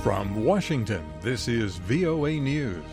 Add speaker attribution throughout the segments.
Speaker 1: From Washington, this is VOA News.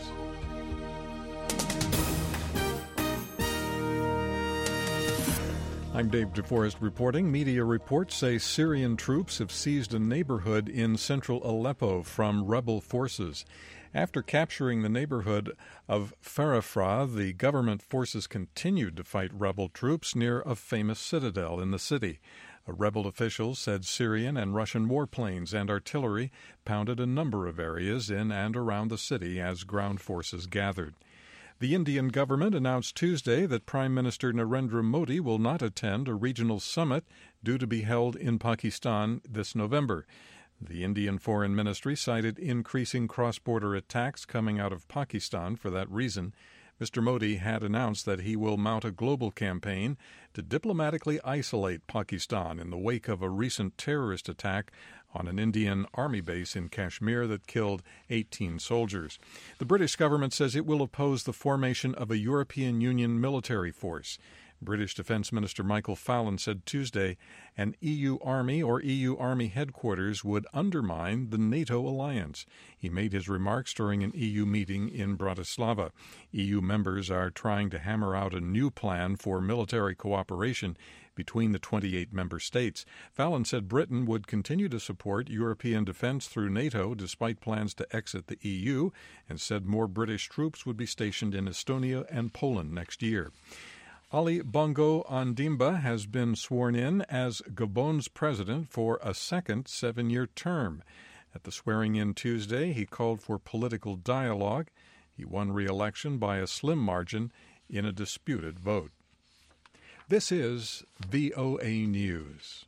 Speaker 1: I'm Dave DeForest reporting. Media reports say Syrian troops have seized a neighborhood in central Aleppo from rebel forces. After capturing the neighborhood of Farafra, the government forces continued to fight rebel troops near a famous citadel in the city. A rebel official said Syrian and Russian warplanes and artillery pounded a number of areas in and around the city as ground forces gathered. The Indian government announced Tuesday that Prime Minister Narendra Modi will not attend a regional summit due to be held in Pakistan this November. The Indian Foreign Ministry cited increasing cross-border attacks coming out of Pakistan for that reason. Mr. Modi had announced that he will mount a global campaign to diplomatically isolate Pakistan in the wake of a recent terrorist attack on an Indian army base in Kashmir that killed 18 soldiers. The British government says it will oppose the formation of a European Union military force. British Defence Minister Michael Fallon said Tuesday an EU army or EU army headquarters would undermine the NATO alliance. He made his remarks during an EU meeting in Bratislava. EU members are trying to hammer out a new plan for military cooperation between the 28 member states. Fallon said Britain would continue to support European defence through NATO despite plans to exit the EU, and said more British troops would be stationed in Estonia and Poland next year. Ali Bongo Ondimba has been sworn in as Gabon's president for a second 7-year term. At the swearing-in Tuesday, he called for political dialogue. He won re-election by a slim margin in a disputed vote. This is VOA News.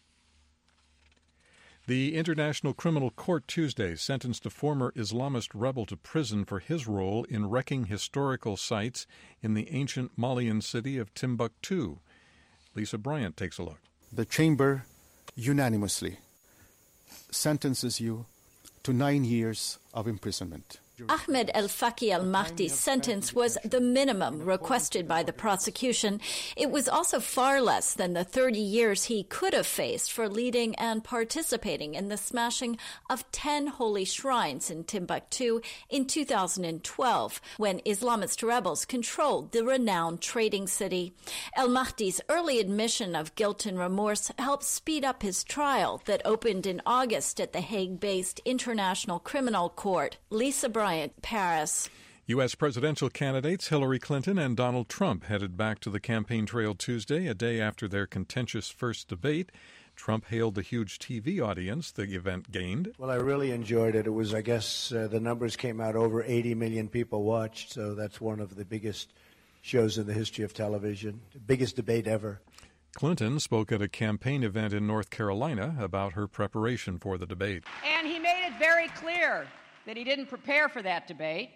Speaker 1: The International Criminal Court Tuesday sentenced a former Islamist rebel to prison for his role in wrecking historical sites in the ancient Malian city of Timbuktu. Lisa Bryant takes a look.
Speaker 2: The chamber unanimously sentences you to 9 years of imprisonment.
Speaker 3: Ahmed El-Faki Al-Mahdi's sentence was the minimum requested by the prosecution. It was also far less than the 30 years he could have faced for leading and participating in the smashing of 10 holy shrines in Timbuktu in 2012, when Islamist rebels controlled the renowned trading city. El-Mahdi's early admission of guilt and remorse helped speed up his trial that opened in August at the Hague-based International Criminal Court. Lisa Bryant, Paris.
Speaker 1: U.S. presidential candidates Hillary Clinton and Donald Trump headed back to the campaign trail Tuesday, a day after their contentious first debate. Trump hailed the huge TV audience the event gained.
Speaker 4: Well, I really enjoyed it. It was, I guess, the numbers came out, over 80 million people watched, so that's one of the biggest shows in the history of television, the biggest debate ever.
Speaker 1: Clinton spoke at a campaign event in North Carolina about her preparation for the debate.
Speaker 5: And he made it very clear that he didn't prepare for that debate.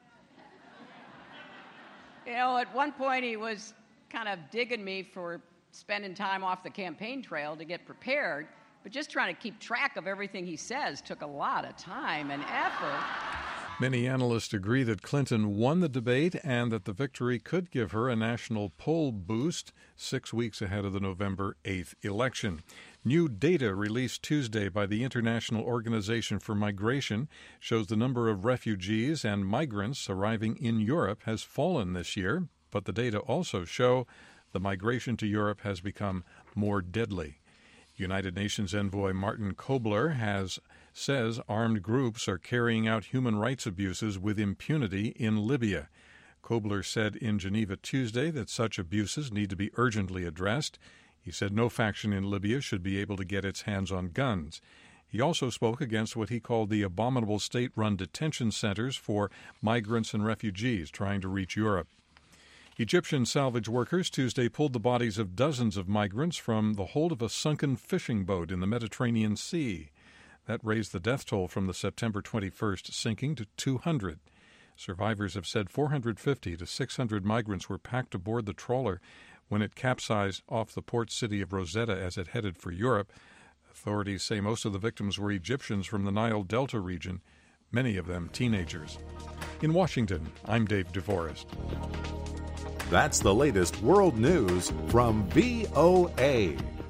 Speaker 5: You know, at one point he was kind of digging me for spending time off the campaign trail to get prepared, but just trying to keep track of everything he says took a lot of time and effort.
Speaker 1: Many analysts agree that Clinton won the debate and that the victory could give her a national poll boost 6 weeks ahead of the November 8th election. New data released Tuesday by the International Organization for Migration shows the number of refugees and migrants arriving in Europe has fallen this year, but the data also show the migration to Europe has become more deadly. United Nations envoy Martin Kobler says armed groups are carrying out human rights abuses with impunity in Libya. Kobler said in Geneva Tuesday that such abuses need to be urgently addressed. He said no faction in Libya should be able to get its hands on guns. He also spoke against what he called the abominable state-run detention centers for migrants and refugees trying to reach Europe. Egyptian salvage workers Tuesday pulled the bodies of dozens of migrants from the hold of a sunken fishing boat in the Mediterranean Sea. That raised the death toll from the September 21st sinking to 200. Survivors have said 450 to 600 migrants were packed aboard the trawler when it capsized off the port city of Rosetta as it headed for Europe. Authorities say most of the victims were Egyptians from the Nile Delta region, many of them teenagers. In Washington, I'm Dave DeForest.
Speaker 6: That's the latest world news from VOA.